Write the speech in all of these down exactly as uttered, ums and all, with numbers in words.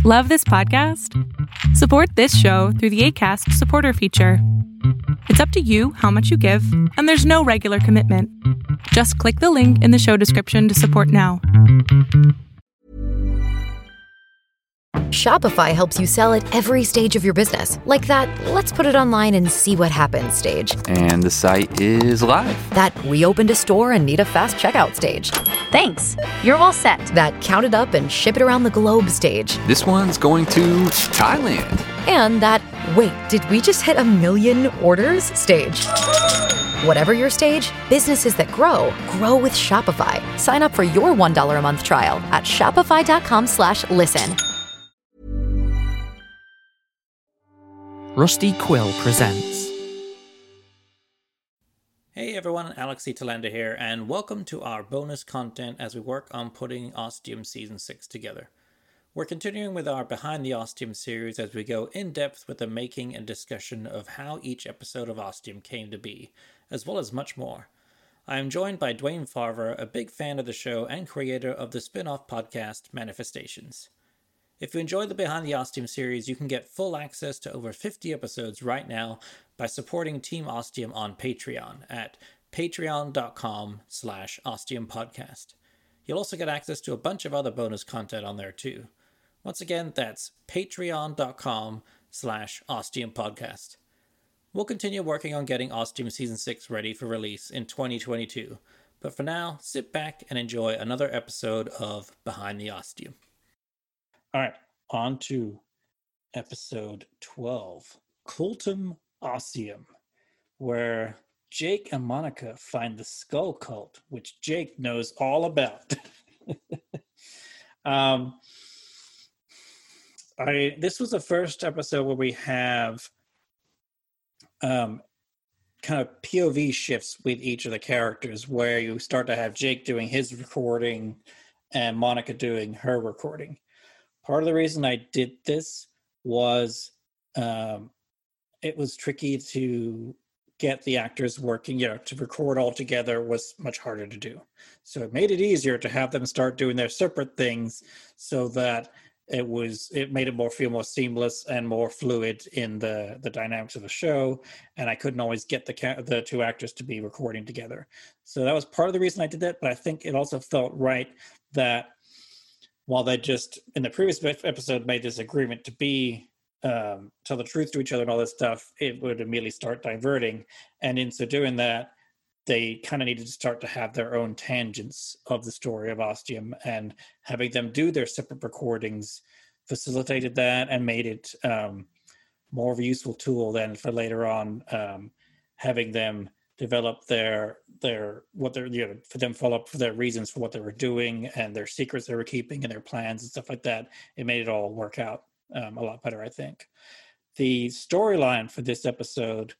Love this podcast? Support this show through the Acast supporter feature. It's up to you how much you give, and there's no regular commitment. Just click the link in the show description to support now. Shopify helps you sell at every stage of your business. Like that, let's put it online and see what happens stage. And the site is live. That we opened a store and need a fast checkout stage. Thanks. You're all set. That count it up and ship it around the globe stage. This one's going to Thailand. And that, wait, did we just hit a million orders stage? Whatever your stage, businesses that grow, grow with Shopify. Sign up for your one dollar a month trial at shopify.com slash listen. Rusty Quill presents. Hey everyone, Alex C. Talenda here, and welcome to our bonus content as we work on putting Ostium Season six together. We're continuing with our Behind the Ostium series as we go in depth with the making and discussion of how each episode of Ostium came to be, as well as much more. I am joined by Dwayne Farver, a big fan of the show and creator of the spin-off podcast Manifestations. If you enjoy the Behind the Ostium series, you can get full access to over fifty episodes right now by supporting Team Ostium on Patreon at patreon.com slash ostiumpodcast. You'll also get access to a bunch of other bonus content on there too. Once again, that's patreon.com slash ostiumpodcast. We'll continue working on getting Ostium Season six ready for release in twenty twenty-two, but for now, sit back and enjoy another episode of Behind the Ostium. All right, on to episode twelve, Cultum Ostium, where Jake and Monica find the skull cult, which Jake knows all about. um, I this was the first episode where we have um, kind of P O V shifts with each of the characters, where you start to have Jake doing his recording and Monica doing her recording. Part of the reason I did this was um, it was tricky to get the actors working, you know, to record all together was much harder to do. So it made it easier to have them start doing their separate things so that it was, it made it more feel more seamless and more fluid in the, the dynamics of the show. And I couldn't always get the ca- the two actors to be recording together. So that was part of the reason I did that. But I think it also felt right that while they just, in the previous episode, made this agreement to be, um, tell the truth to each other and all this stuff, it would immediately start diverting. And in so doing that, they kind of needed to start to have their own tangents of the story of Ostium, and having them do their separate recordings facilitated that and made it um, more of a useful tool then for later on um, having them develop their their what they're, you know, for them follow up for their reasons for what they were doing and their secrets they were keeping and their plans and stuff like that. It made it all work out um, a lot better, I think. The storyline for this episode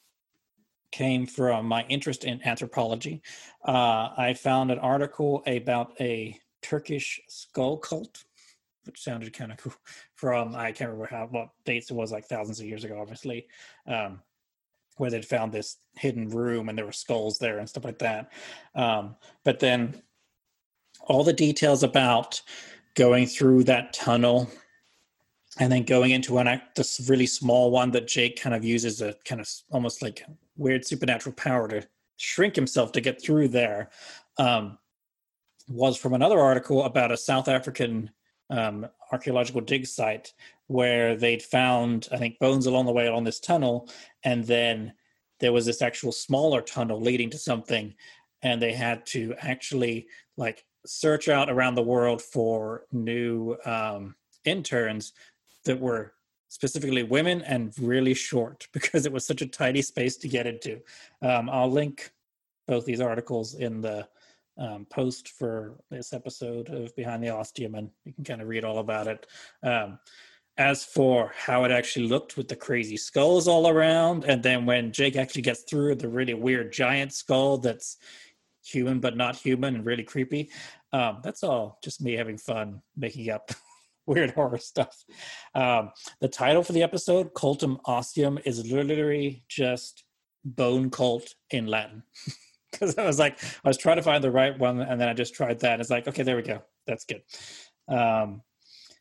came from my interest in anthropology. Uh, I found an article about a Turkish skull cult, which sounded kind of cool. From I can't remember how what dates it was, like thousands of years ago, obviously. Um, where they'd found this hidden room and there were skulls there and stuff like that. Um, but then all the details about going through that tunnel and then going into an act, this really small one that Jake kind of uses a kind of almost like weird supernatural power to shrink himself to get through there, um, was from another article about a South African um, archaeological dig site where they'd found, I think, bones along the way along this tunnel, and then there was this actual smaller tunnel leading to something, and they had to actually like search out around the world for new um, interns that were specifically women and really short because it was such a tiny space to get into. Um, I'll link both these articles in the um, post for this episode of Behind the Ostium, and you can kind of read all about it. Um, as for how it actually looked with the crazy skulls all around, and then when Jake actually gets through the really weird giant skull that's human but not human and really creepy, um, that's all just me having fun making up weird horror stuff. Um, the title for the episode, Cultum Ostium, is literally just bone cult in Latin. Because I was like, I was trying to find the right one, and then I just tried that. It's like, okay, there we go. That's good. Um,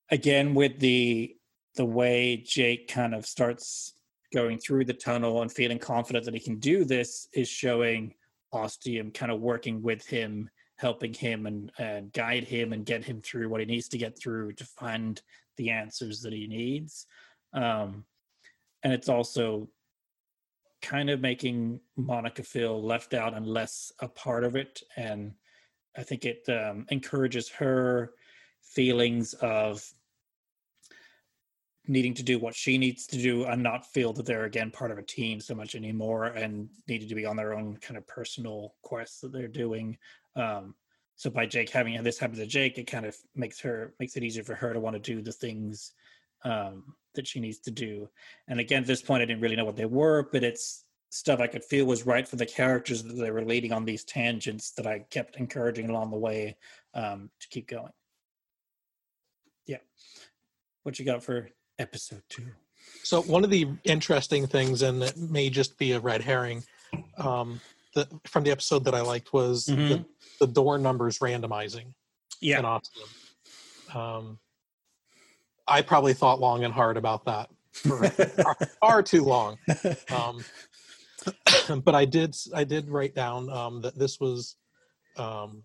again, with the the way Jake kind of starts going through the tunnel and feeling confident that he can do this is showing Ostium kind of working with him, helping him and, and guide him and get him through what he needs to get through to find the answers that he needs. Um, and it's also kind of making Monica feel left out and less a part of it. And I think it um, encourages her feelings of needing to do what she needs to do and not feel that they're again part of a team so much anymore and needed to be on their own kind of personal quests that they're doing. Um, so by Jake having this happen to Jake, it kind of makes her makes it easier for her to want to do the things um, that she needs to do. And again, at this point, I didn't really know what they were, but it's stuff I could feel was right for the characters that they were leading on these tangents that I kept encouraging along the way um, to keep going. Yeah. What you got for episode two? So one of the interesting things, and it may just be a red herring, um, the, from the episode that I liked was mm-hmm. the, the door numbers randomizing. Yeah. In Ostium. Um, I probably thought long and hard about that for far, far too long. Um, but I did, I did write down um, that this was um,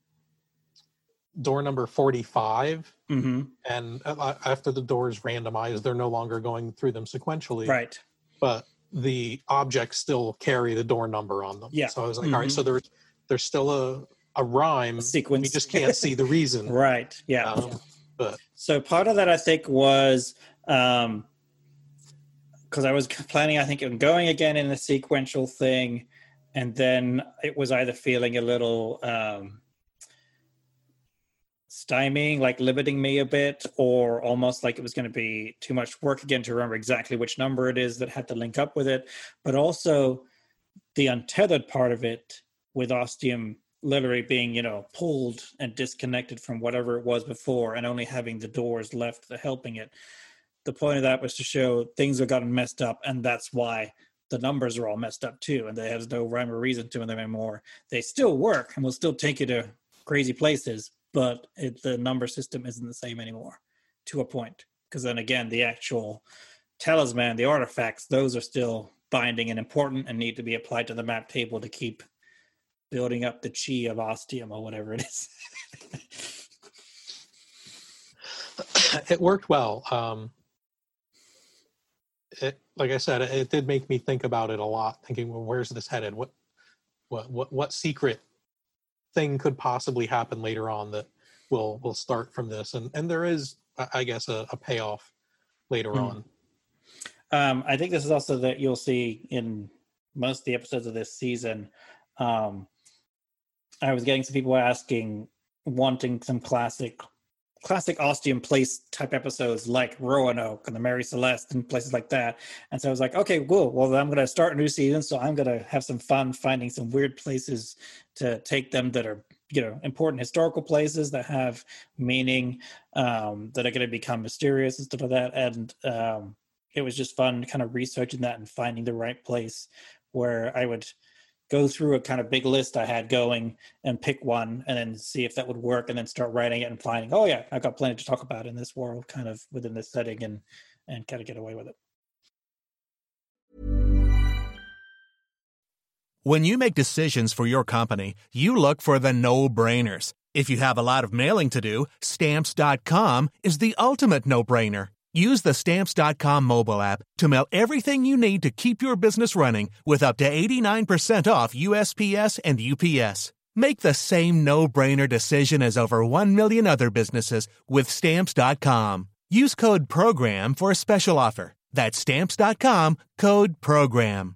door number forty-five. Mm-hmm. And after the doors randomized, they're no longer going through them sequentially. Right. But the objects still carry the door number on them. Yeah. So I was like, mm-hmm. all right, so there's there's still a, a rhyme. A sequence. We just can't see the reason. Right. Yeah. Um, but so part of that, I think, was um, because I was planning, I think, on going again in a sequential thing. And then it was either feeling a little um, stymieing, like limiting me a bit, or almost like it was going to be too much work again to remember exactly which number it is that had to link up with it. But also the untethered part of it with Ostium literally being, you know, pulled and disconnected from whatever it was before and only having the doors left helping it. The point of that was to show things have gotten messed up, and that's why the numbers are all messed up too, and there has no rhyme or reason to them anymore. They still work and will still take you to crazy places, but it, the number system isn't the same anymore to a point. Because then again, the actual talisman, the artifacts, those are still binding and important and need to be applied to the map table to keep building up the chi of Ostium or whatever it is. It worked well. Um, it, like I said, it, it did make me think about it a lot, thinking, well, where's this headed? What, what, what, what secret thing could possibly happen later on that will will start from this? And and there is, I guess, a, a payoff later mm. on. Um, I think this is also that you'll see in most of the episodes of this season. Um, I was getting some people asking, wanting some classic, classic Ostium place type episodes like Roanoke and the Mary Celeste and places like that. And so I was like, okay, cool. Well, I'm going to start a new season, so I'm going to have some fun finding some weird places to take them that are, you know, important historical places that have meaning, um, that are going to become mysterious and stuff like that. And um, it was just fun kind of researching that and finding the right place where I would go through a kind of big list I had going and pick one and then see if that would work and then start writing it and finding, oh yeah, I've got plenty to talk about in this world kind of within this setting and, and kind of get away with it. When you make decisions for your company, you look for the no-brainers. If you have a lot of mailing to do, Stamps dot com is the ultimate no-brainer. Use the Stamps dot com mobile app to mail everything you need to keep your business running with up to eighty-nine percent off U S P S and U P S. Make the same no-brainer decision as over one million other businesses with Stamps dot com. Use code PROGRAM for a special offer. That's Stamps dot com, code PROGRAM.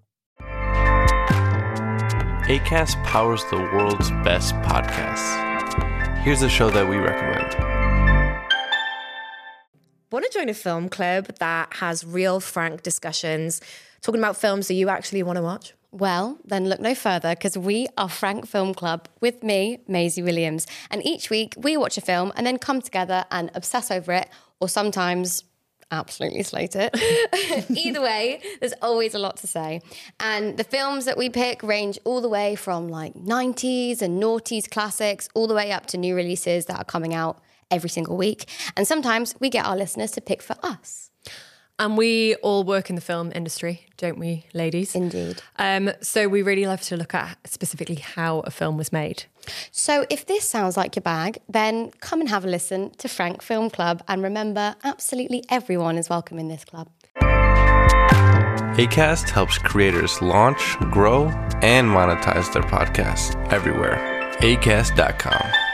Acast powers the world's best podcasts. Here's a show that we recommend. Want to join a film club that has real, frank discussions, talking about films that you actually want to watch? Well, then look no further, because we are Frank Film Club with me, Maisie Williams. And each week we watch a film and then come together and obsess over it, or sometimes absolutely slate it. Either way, there's always a lot to say. And the films that we pick range all the way from like nineties and noughties classics, all the way up to new releases that are coming out every single week. And sometimes we get our listeners to pick for us. And we all work in the film industry, don't we, ladies? Indeed. Um, so we really love to look at specifically how a film was made. So if this sounds like your bag, then come and have a listen to Frank Film Club. And remember, absolutely everyone is welcome in this club. Acast helps creators launch, grow, and monetize their podcasts everywhere. acast dot com.